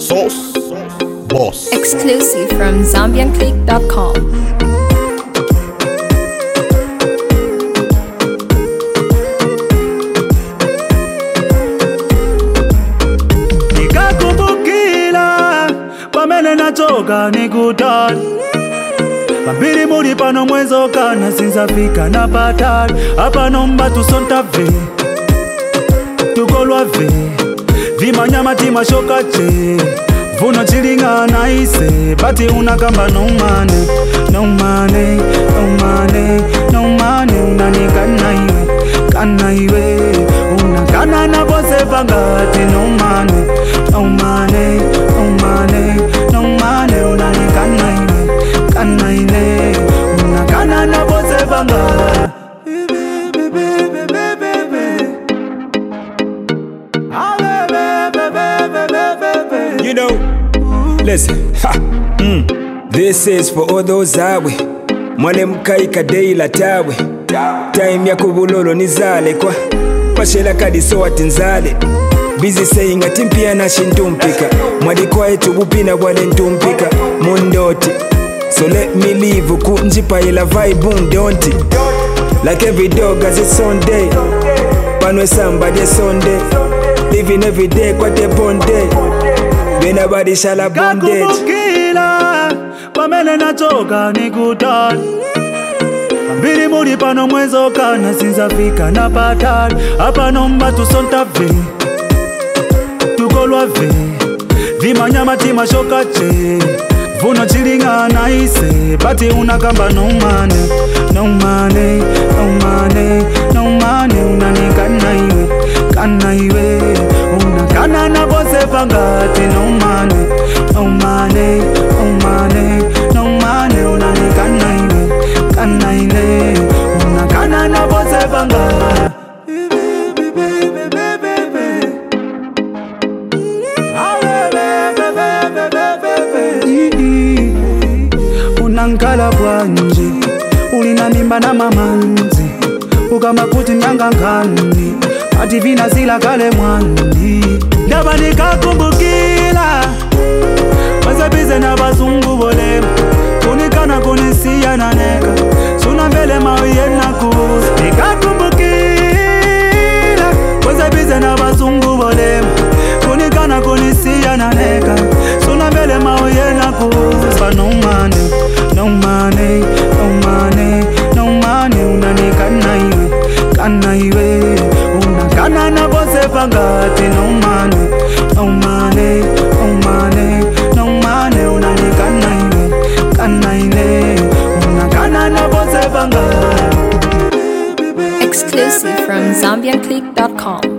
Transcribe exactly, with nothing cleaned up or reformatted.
Sauce Boss. Exclusive from Zambian Click dot com. Nikakumbukila pamene nachoka nikutali pambiri muli pano mwezo kana sinzafika na patali apano mbatu sontave tukolwa ve vimanyama timashoka che vuno chilingana ise pati unakamba no money no money no money no money unanikana iwe kana iwe unakana na bose pangati no money no money no money no money unanikana iwe kana ile unakana na bose pangati. You know, listen, ha, mm. This is for all those awe mwale mkaika deila tawe time ya kubulolo nizale kwa pashela kadiso ati nzale busy saying ati mpia na shintumpika mwadi kwa etu bupina wale ntumpika mundoti so let me leave kunjipa ila vibe undonti like every dog has its own day panwe somebody Sunday living every day kwa te bonde nobody shall have bondage. Kakubukila pamene nachoka nikutali pambiri muli pano mwezo kana sinzafika na patali apano mbatu sontave tukolwa ve vimanyama timashoka che vuno chilingana ise pati unakamba no money no money no money no money unanikana iwe kana iwe unakana na bose pangati no money no money no money no money unanikana iwe kana ile unakana na bose pangati. Unankala bwanje ulinanimba na mamanzi ukamakuti nyangangani ati vina zila kale mwandi ndaba nikakumbukila wazabize na bazungu bolema kunikana kunisiya na neka suna mbele mawiye na kuza nikakumbukila wazabize na bazungu bolema kunikana kunisiya na neka suna mbele mawiye na kuza no money no money no money no money unanikana iwe kana iwe unakana na bose pangati no money no money no money no money unanikana iwe kana ile unakana na bose pangati. Exclusive from Zambian Click dot com.